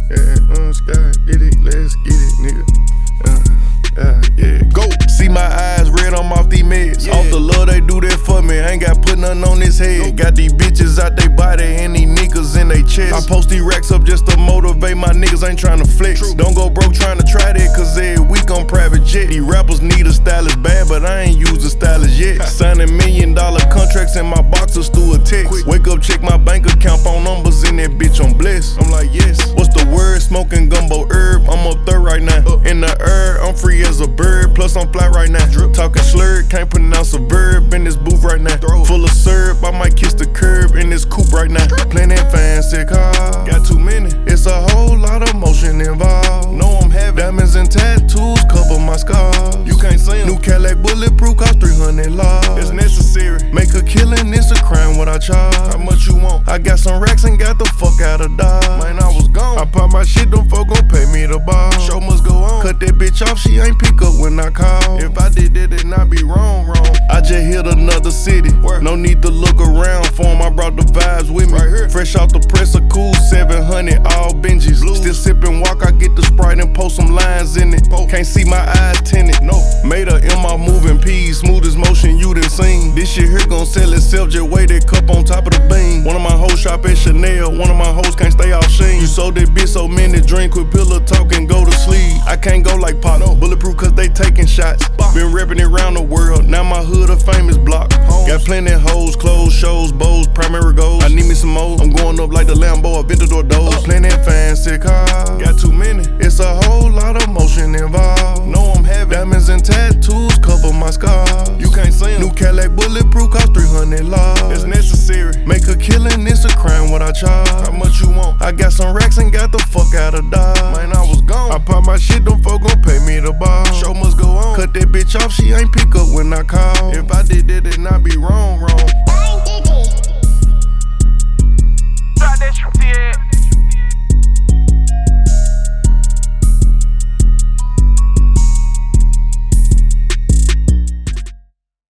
Yeah, sky, get it, let's get it, nigga. Yeah, go. See my eyes red, I'm off these meds. Yeah. Off the love, they do that for me. Ain't got put nothing on this head. Nope. Got these bitches out they body and these niggas in they chest. I post these racks up just to motivate my niggas, ain't tryna flex. True. Don't go broke tryna try that, cause every week on private jet. These rappers need a stylist bad, but I ain't used a stylist yet. Signing $1 million contracts in my boxers through a text. Quick. Wake up, check my bank account, phone numbers in that bitch, I'm blessed. I'm like, yes. What's the word? Smoking gumbo herb. I'm up there right now. In the air, I'm free as a bird. Plus I'm fly right now. Drip. Talking slurred, can't pronounce a verb in this booth right now. Full of syrup, I might kiss the curb in this coupe right now. Playing that fancy car. Got too many. It's a whole lot of motion involved. Know I'm having diamonds and tattoos cover my scars. You can't see 'em. New Cadillac bulletproof cost 300 laws. It's necessary. Make a killing, it's a crime what I charge. How much you want? I got some racks and got the fuck out of Dodge. Man, I was gone. I pop my shit, them folk gon' pay me the ball. Show must go on. Cut that bitch off, she ain't pick up when I call. If I did that, then I be wrong. I just hit another city. Where? No need to look around for 'em, I brought the vibes with me. Right here. Fresh off the press, a cool 700, all Benjis. Blue. Still sippin' walk, I get the Sprite and post some lines in it. Can't see my eyes tinted, no. Made her in my moving P's, smoothest motion you done seen. This shit here gon' sell itself, just weigh that cup on top of the beam. One of my hoes shop at Chanel, one of my hoes can't stay off Sheen. You sold that bitch so many drink, quit pillow talk and go to sleep. I can't go like Pop, no. Bulletproof cause they taking shots. Been reppin' it round the world, now my hood a famous block. Got plenty hoes, clothes, shows, bows, primary goals. I need me some more, I'm going up like the Lambo, Aventador doors. Plenty fancy cars, got too many. It's a whole lot of motion involved. Know I'm having diamonds and tattoos cover my scars. You can't see 'em. New Cadillac bulletproof cost 300 laws. It's necessary. Make a killing, it's a crime what I charge. How much you want? I got some racks and got the fuck out of Dodge. Man, I was gone. I pop my shit, them folk gon' pay me the ball. Show must go on. Cut that bitch off, she ain't pick up when I call. If I did that, then I be wrong.